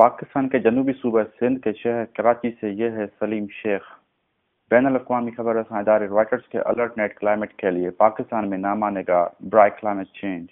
पाकिस्तान के जनूबी सूबा सिंध के शहर कराची से ये है सलीम शेख। बैन अल-अक़वामी खबर रसां इदारे रॉयटर्स के अलर्ट नेट क्लाइमेट के लिए पाकिस्तान में नामा निगार ब्राई क्लाइमेट चेंज।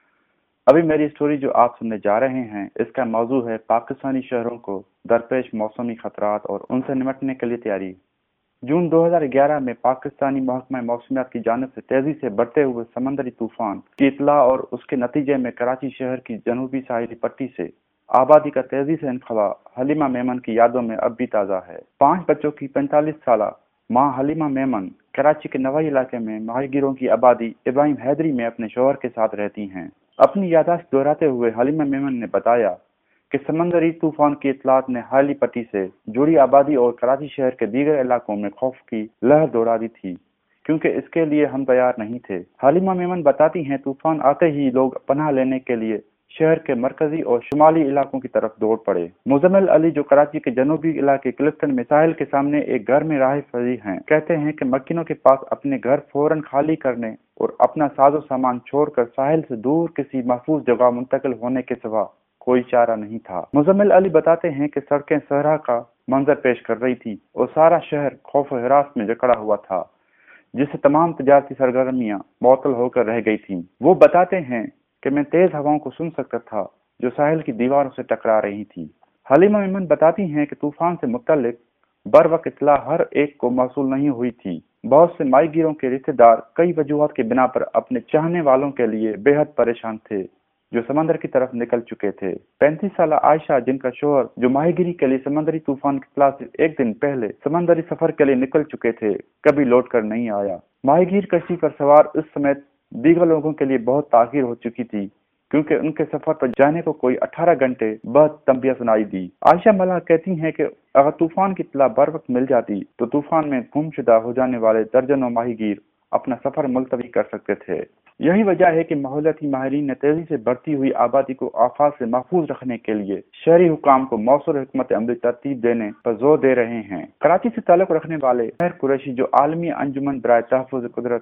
अभी मेरी स्टोरी जो आप सुनने जा रहे हैं, इसका मौजू है पाकिस्तानी शहरों को दरपेश मौसमी खतरात और उनसे निपटने के लिए तैयारी। जून 2011 में पाकिस्तानी महकमा मौसमियात की जानिब से तेजी से बढ़ते हुए समंदरी तूफान की इतला और उसके नतीजे में कराची शहर की जनूबी साहिली पट्टी से आबादी का तेजी से इनखला हलीमा मेमन की यादों में अब भी ताज़ा है। 5 बच्चों की 45 साला मां हलीमा मेमन कराची के नवाई इलाके में माहीगीरों की आबादी इब्राहिम हैदरी में अपने शौहर के साथ रहती हैं। अपनी याददाश्त दोहराते हुए हलीमा मेमन ने बताया कि समंदरी तूफान की इतलात ने हाली पट्टी से जुड़ी आबादी और कराची शहर के दीगर इलाकों में खौफ की लहर दौड़ा दी थी, क्योंकि इसके लिए हम तैयार नहीं थे। हलीमा मेमन बताती हैं, तूफान आते ही लोग पनाह लेने के लिए शहर के मरकजी और शुमाली इलाकों की तरफ दौड़ पड़े। मुजम्मिल अली, जो कराची के जनूबी इलाके क्लिफ्टन में साहिल के सामने एक घर में राह फजी हैं, कहते हैं कि मक्किनों के पास अपने घर फौरन खाली करने और अपना साजो सामान छोड़कर साहिल से दूर किसी महफूज जगह मुंतकिल होने के सिवा कोई चारा नहीं था। मुजम्मिल अली बताते हैं कि सड़कें सहरा का मंजर पेश कर रही थी और सारा शहर खौफ और हिरास में जकड़ा हुआ था, जिससे तमाम तजारती सरगर्मियां मुअत्तल होकर रह गई थीं। वो बताते हैं कि मैं तेज हवाओं को सुन सकता था जो साहिल की दीवारों से टकरा रही थी। हलीमा मेमन बताती हैं कि तूफान से मुत्तलिक बर वक्त इत्तला हर एक को मौसूल नहीं हुई थी। बहुत से माहीगीरों के रिश्तेदार कई वजूहात की बिना पर अपने चाहने वालों के लिए बेहद परेशान थे, जो समंदर की तरफ निकल चुके थे। 35 साल आयशा, जिनका शोहर जो माहीगिरी के लिए समंदरी तूफान की इत्तला से एक दिन पहले समंदरी सफर के लिए निकल चुके थे, कभी लौट कर नहीं आया। माहीगीर कश्ती पर सवार इस समय दीगर लोगों के लिए बहुत ताखीर हो चुकी थी, क्योंकि उनके सफर पर जाने को कोई 18 घंटे बाद तंबिया सुनाई दी। आयशा मल्ला कहती हैं कि अगर तूफान की इत्तला बर वक्त मिल जाती तो तूफान में गुमशुदा हो जाने वाले दर्जनों माहीगीर अपना सफर मुलतवी कर सकते थे। यही वजह है कि माहौलियाती माहिरीन ने तेजी से बढ़ती हुई आबादी को आफात से महफूज रखने के लिए शहरी हुकाम को मौसूर हिकमत अमली तरतीब देने पर जोर दे रहे हैं। कराची से ताल्लुक रखने वाले खैर कुरैशी, जो आलमी अंजुमन बराए तहफ़्फ़ुज़ कुदरत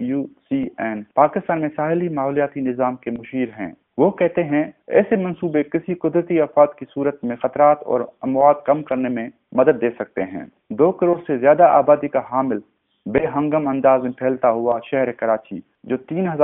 IUCN पाकिस्तान में साहिली माहौलियाती निज़ाम के मुशीर हैं, वो कहते हैं ऐसे मंसूबे किसी कुदरती आफात की सूरत में खतरात और अमवात कम करने में मदद दे सकते हैं। 2 करोड़ से ज्यादा आबादी का हामिल बेहंगम अंदाज में फैलता हुआ शहर कराची, जो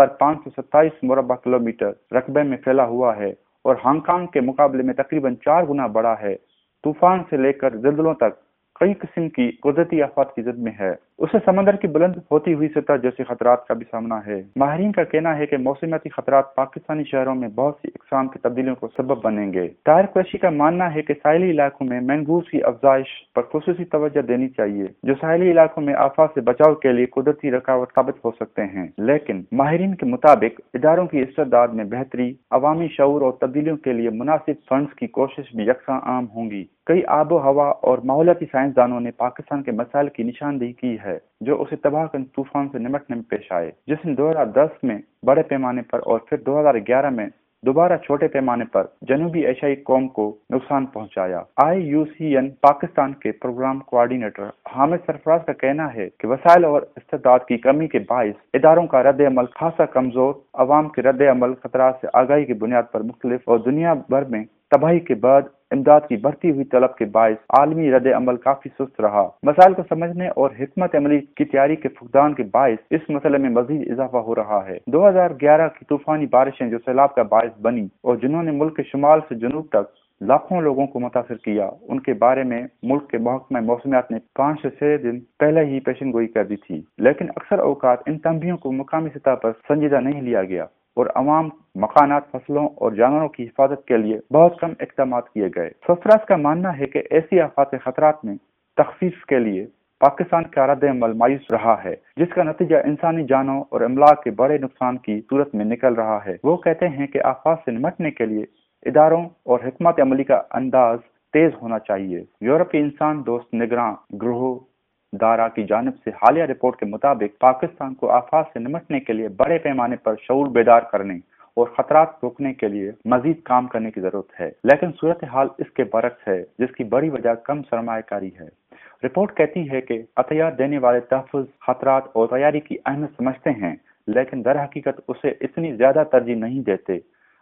3527 मुरब्बा किलोमीटर रकबे में फैला हुआ है और हांगकांग के मुकाबले में तकरीबन 4 गुना बड़ा है, तूफान से लेकर ज़िल्ज़लों तक कई किस्म की कुदरती आफत की ज़द में है। उसे समंदर की बुलंद होती हुई सतह जैसे खतरात का भी सामना है। माहिरीन का कहना है कि मौसमियाती खतरात पाकिस्तानी शहरों में बहुत सी इकसाम की तब्दीलियों को सबब बनेंगे। ताहिर कुरैशी का मानना है कि साहिली इलाकों में मैंगूज की अफजाइश पर खुसूसी तवज्जो देनी चाहिए, जो साहिली इलाकों में आफत से बचाव के लिए कुदरती रुकावट साबित हो सकते हैं। लेकिन माहिरीन के मुताबिक इदारों की इस्तेदाद में बेहतरी, अवामी शऊर और तब्दीलियों के लिए मुनासिब फंड्स की कोशिश भी यकसा आम होंगी। कई आबो हवा और माहौलियाती साइंसदानों ने पाकिस्तान के मसाइल की निशानदेही की है, जो उसे तबाहकुन तूफान से निपटने में पेश आए, जिसने 2010 में बड़े पैमाने पर और फिर 2011 में दोबारा छोटे पैमाने पर जनूबी एशियाई कौम को नुकसान पहुंचाया। IUCN पाकिस्तान के प्रोग्राम कोऑर्डिनेटर हामिद सरफराज का कहना है कि वसाइल और इस्तेदाद की कमी के बाइस इदारों का रद्द अमल खासा कमजोर, अवाम के रद्द अमल खतरात से आगाही की बुनियाद पर मुख्तलिफ और दुनिया भर में तबाही के बाद इमदाद की बढ़ती हुई तलब के बायस आलमी रद्द अमल काफी सुस्त रहा। मसाइल को समझने और हिकमत अमली की तैयारी के फुकदान के बायस इस मसले में मजीद इजाफा हो रहा है। 2011 की तूफानी बारिशें जो सैलाब का बायस बनी और जिन्होंने मुल्क के शुमाल से जनूब तक लाखों लोगों को मुतासिर किया, उनके बारे में मुल्क के महकमा मौसमियात ने 5 से 6 दिन पहले ही पेशन गोई कर दी थी, लेकिन अक्सर औकात इन तंबियों को मुकामी सतह पर संजीदा नहीं लिया गया और अवाम, मकानात, फसलों और जानवरों की हिफाजत के लिए बहुत कम इक़दाम किए गए। सरफराज का मानना है कि ऐसी आफात खतरात में तखफीफ के लिए पाकिस्तान का रद्द अमल मायूस रहा है, जिसका नतीजा इंसानी जानों और अमलाक के बड़े नुकसान की सूरत में निकल रहा है। वो कहते हैं कि आफात से निपटने के लिए इदारों और हिकमत अमली का अंदाज तेज होना चाहिए। यूरोप के इंसान दोस्त निगरान ग्रोह दारा की जानिब से हालिया रिपोर्ट के मुताबिक पाकिस्तान को आफात से निपटने के लिए बड़े पैमाने पर शऊर बेदार करने और खतरात रोकने के लिए मजीद काम करने की जरूरत है, लेकिन सूरत हाल इसके बरक्स है, जिसकी बड़ी वजह कम सरमायाकारी है। रिपोर्ट कहती है कि अतैयार देने वाले तहफ़्फ़ुज़ खतरात और तैयारी की अहमियत समझते हैं, लेकिन दर हकीकत उसे इतनी ज्यादा तरजीह नहीं देते।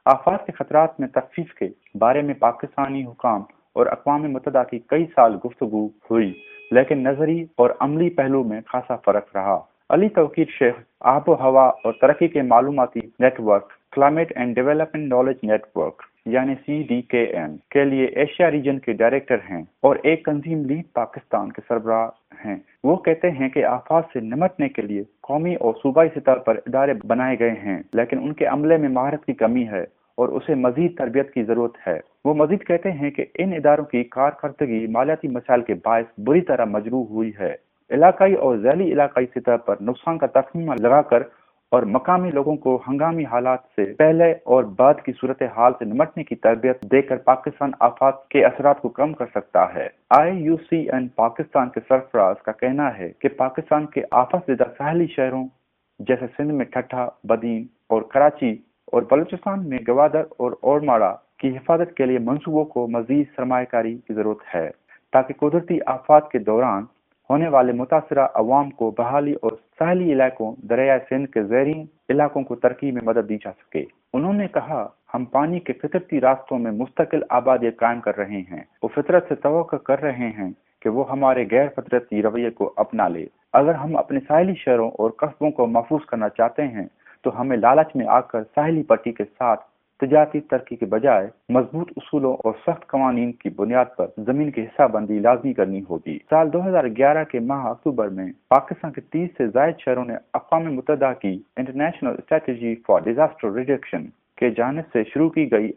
آفات کے خطرات میں تخفیف کے بارے میں پاکستانی حکام اور اقوام متحدہ کی کئی سال گفتگو ہوئی، لیکن نظری اور عملی پہلو میں خاصا فرق رہا۔ علی توقیر شیخ آب و ہوا اور ترقی کے معلوماتی network climate and development knowledge network یعنی CDKN کے لیے ایشیا ریجن کے ڈائریکٹر ہیں اور ایک تنظیم لیڈ پاکستان کے سربراہ ہیں۔ وہ کہتے ہیں کہ آفات سے نمٹنے کے لیے قومی اور صوبائی سطح پر ادارے بنائے گئے ہیں، لیکن ان کے عملے میں مہارت کی کمی ہے اور اسے مزید تربیت کی ضرورت ہے۔ وہ مزید کہتے ہیں کہ ان اداروں کی کارکردگی مالیاتی مسائل کے باعث بری طرح مجروح ہوئی ہے۔ علاقائی اور ذیلی علاقائی سطح پر نقصان کا تخمینہ لگا کر اور مقامی لوگوں کو ہنگامی حالات سے پہلے اور بعد کی صورتحال سے نمٹنے کی تربیت دے کر پاکستان آفات کے اثرات کو کم کر سکتا ہے۔ IUCN پاکستان کے سرفراز کا کہنا ہے کہ پاکستان کے آفات زدہ ساحلی شہروں جیسے سندھ میں ٹھٹھا، بدین اور کراچی اور بلوچستان میں گوادر اور اورماڑہ کی حفاظت کے لیے منصوبوں کو مزید سرمایہ کاری کی ضرورت ہے تاکہ قدرتی آفات کے دوران ہونے والے متاثرہ عوام کو بحالی اور ساحلی علاقوں دریائے سندھ کے زیرین علاقوں کو ترقی میں مدد دی جا سکے۔ انہوں نے کہا، ہم پانی کے فطرتی راستوں میں مستقل آبادی قائم کر رہے ہیں اور فطرت سے توقع کر رہے ہیں کہ وہ ہمارے غیر فطرتی رویے کو اپنا لے۔ اگر ہم اپنے ساحلی شہروں اور قصبوں کو محفوظ کرنا چاہتے ہیں تو ہمیں لالچ میں آ کر ساحلی پٹی کے ساتھ تجارتی ترقی کے بجائے مضبوط اصولوں اور سخت قوانین کی بنیاد پر زمین کی حصہ بندی لازمی کرنی ہوگی۔ سال 2011 کے ماہ اکتوبر میں پاکستان کے 30 سے زائد شہروں نے اقوام متحدہ کی international strategy for disaster reduction کی جانب سے شروع کی گئی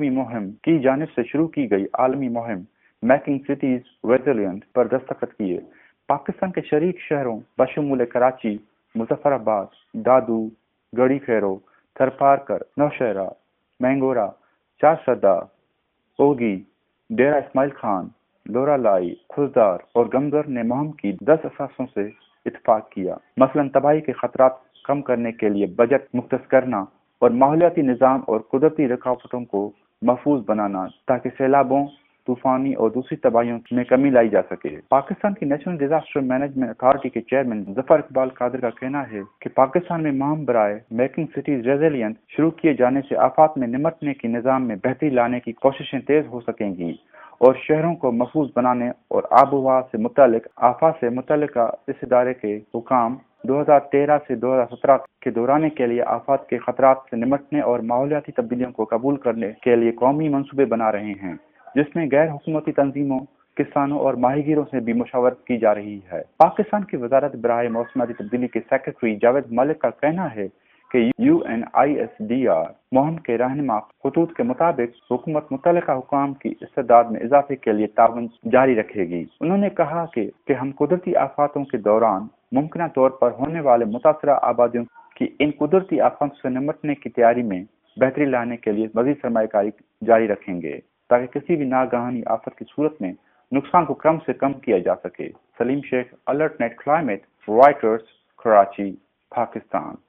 عالمی مہم میکنگ سٹیز ریزیلینٹ پر دستخط کیے۔ پاکستان کے شریک شہروں بشمول کراچی، مظفر آباد، دادو، گڑھی خیرو، تھرپارکر، نوشہرہ، مینگورہ، چارسدہ، اوگی، ڈیرہ اسماعیل خان، لورا لائی، کھزدار اور گمگر نے مہم کی 10 اثاثوں سے اتفاق کیا، مثلا تباہی کے خطرات کم کرنے کے لیے بجٹ مختص کرنا اور ماحولیاتی نظام اور قدرتی رکاوٹوں کو محفوظ بنانا تاکہ سیلابوں، طوفانی اور دوسری تباہیوں میں کمی لائی جا سکے۔ پاکستان کی نیشنل ڈیزاسٹر مینجمنٹ اتھارٹی کے چیئرمین ظفر اقبال قادر کا کہنا ہے کہ پاکستان میں مہم برائے میکنگ سٹیز ریزیلینٹ شروع کیے جانے سے آفات میں نمٹنے کی نظام میں بہتری لانے کی کوششیں تیز ہو سکیں گی اور شہروں کو محفوظ بنانے اور آب و ہوا سے متعلق آفات سے متعلقہ اس ادارے کے حکام 2013 سے 2017 کے دوران کے لیے آفات کے خطرات سے نمٹنے اور ماحولیاتی تبدیلیوں کو قبول کرنے کے لیے قومی منصوبے بنا رہے ہیں، جس میں غیر حکومتی تنظیموں، کسانوں اور ماہی گیروں سے بھی مشاورت کی جا رہی ہے۔ پاکستان کی وزارت برائے موسمیاتی تبدیلی کے سیکرٹری جاوید ملک کا کہنا ہے کہ UNISDR مہم کے رہنما خطوط کے مطابق حکومت متعلقہ حکام کی استعداد میں اضافے کے لیے تعاون جاری رکھے گی۔ انہوں نے کہا کہ ہم قدرتی آفاتوں کے دوران ممکنہ طور پر ہونے والے متاثرہ آبادیوں کی ان قدرتی آفات سے نمٹنے کی تیاری میں بہتری لانے کے لیے مزید سرمایہ کاری جاری رکھیں گے تاکہ کسی بھی ناگہانی آفت کی صورت میں نقصان کو کم سے کم کیا جا سکے۔ Saleem Sheikh, AlertNet climate, Reuters, Karachi, Pakistan.